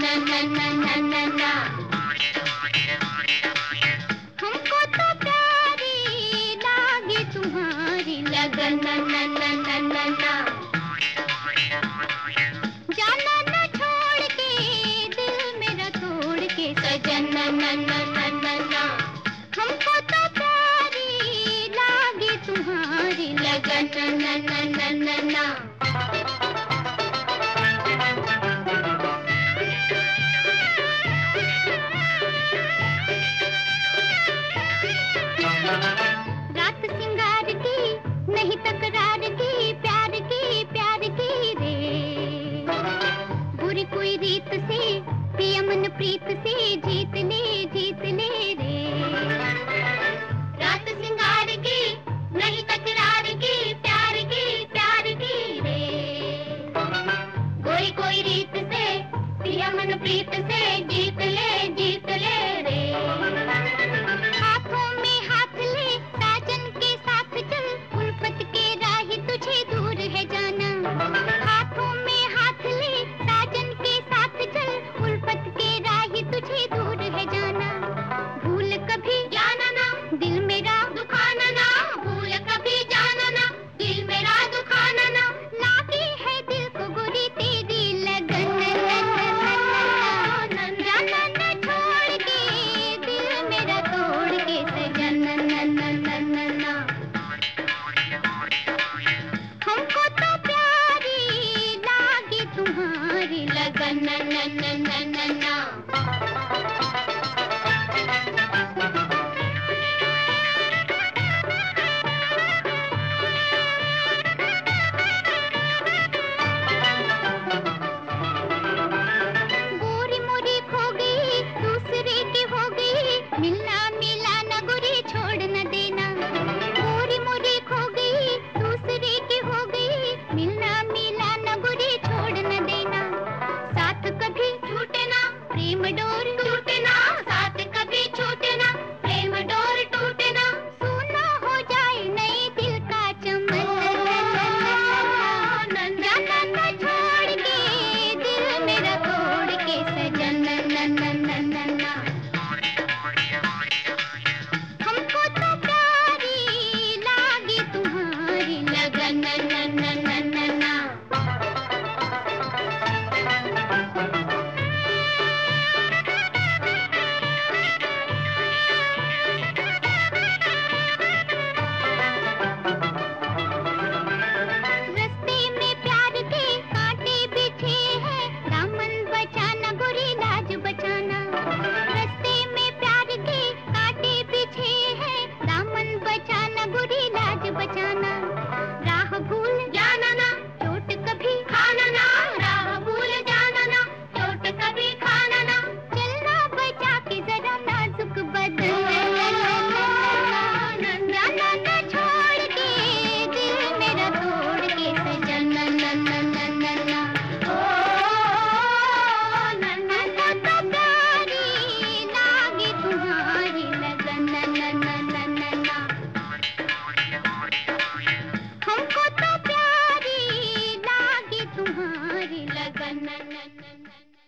हमको तो प्यारी लागे तुम्हारी लगन जाना न छोड़ के दिल मेरा तोड़ के सजन हमको तो प्यारी लागे तुम्हारी लगन रात सिंगार की नहीं तकरार की प्यार की रे बुरी कोई रीत से पिया मन प्रीत से जीत ले रे रात सिंगार की नहीं तकरार की प्यार की रे कोई रीत से पिया मन प्रीत से जीत ले रे हाथों में हाथ ले साजन के साथ चल उल्फत के राह तुझे दूर है जाना हाथों में हाथ ले साजन के साथ चल उल्फत के राह तुझे दूर है जाना भूल कभी जाना ना दिल मेरा दुखाना ना भूल कभी जाना ना दिल मेरा दुखाना ना लागी है दिल को गोरी तेरी लगन जाना न छोड़ के दिल मेरा तोड़ के सजन हमको तो प्यारी लागी तुम्हारी लगन गोरी मोरी खो गई दूसरे की हो गई मिलना मिला न गोरी छोड़ न देना गोरी मोरी खो गई दूसरे की हो गई मिलना मिला न गोरी छोड़ न देना साथ कभी छूटे ना प्रेम डोर टूटे ना साथ कभी छूटे ना प्रेम डोर टूटे ना सुना हो जाए नए दिल का चमन जाना न छोड़ के दिल मेरा तोड़ के सजन हमको तो प्यारी लागी तुम्हारी लगन रस्ते में प्यार के कांटे बिछे हैं दामन बचाना गोरी लाज बचाना रस्ते में प्यार के कांटे बिछे हैं दामन बचाना गोरी लाज बचाना राह भूल जाना ना चोट कभी खाना ना राह भूल जाना ना चोट कभी खाना ना चलना बचा के जरा नाजुक बदन जाना न छोड़ के दिल मेरा तोड़ के सजन ओ नन्ना तो प्यारी लागी तुम्हारी लगन हमको तो प्यारी लागी तुम्हारी लगन